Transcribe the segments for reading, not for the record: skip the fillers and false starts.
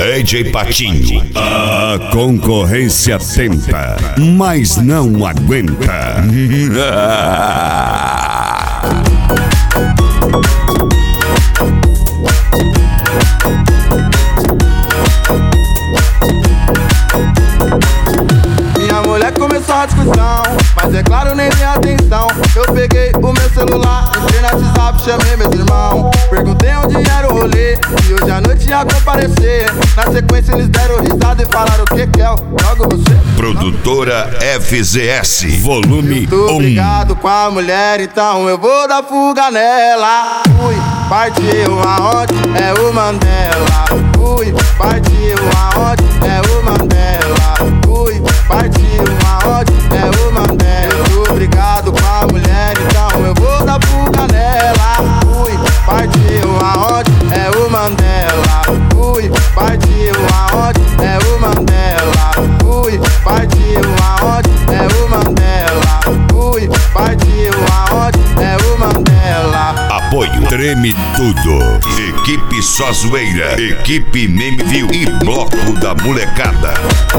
DJ Patinho. A concorrência tenta, mas não aguenta. Minha mulher começou a discussão, mas é claro, nem dei atenção. Eu peguei o meu celular, entrei no WhatsApp, chamei meus irmãos. Perguntei onde era o rolê, e hoje à noite ia comparecer. Na sequência eles deram risada e falaram: o que que é? Jogo você. Produtora FZS, volume 1. Tô brigado com a mulher, então eu vou dar fuga nela. Fui, partiu aonde? É o Mandela. Fui, partiu aonde? É o Mandela. Fui, partiu aonde? É o Mandela. Eu tô brigado com a mulher, então eu vou dar fuga nela. Fui, partiu aonde? É o Mandela. Fui, partiu aonde? É o Mandela. Fui, partiu aonde? É o Mandela. Fui, partiu aonde? É o Mandela. Apoio Treme Tudo, Equipe Só Zoeira, Equipe Meme View e Bloco da Molecada.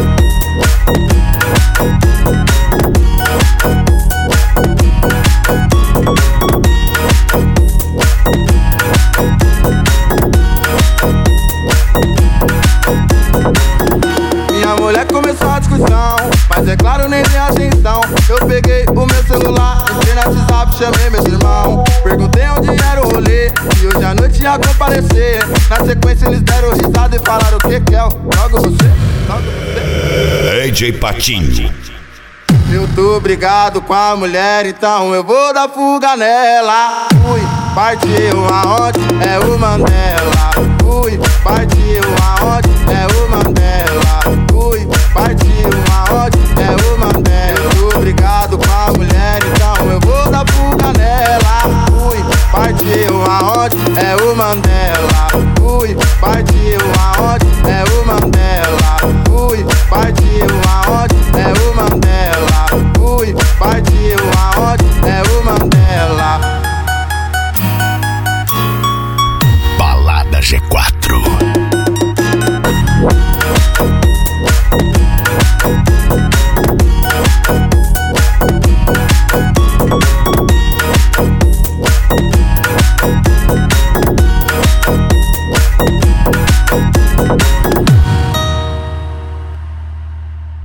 Minha mulher começou a discussão, mas é claro, nem dei atenção. Eu peguei o meu celular, entrei no WhatsApp, chamei meus irmãos. Perguntei onde era o rolê, e hoje à noite ia comparecer. Na sequência eles deram risada e falaram: o que que é? Jogo você, jogo você. DJ Patinho. Eu tô brigado com a mulher, então eu vou dar fuga nela. Fui, partiu aonde? É o Mandela. Fui, partiu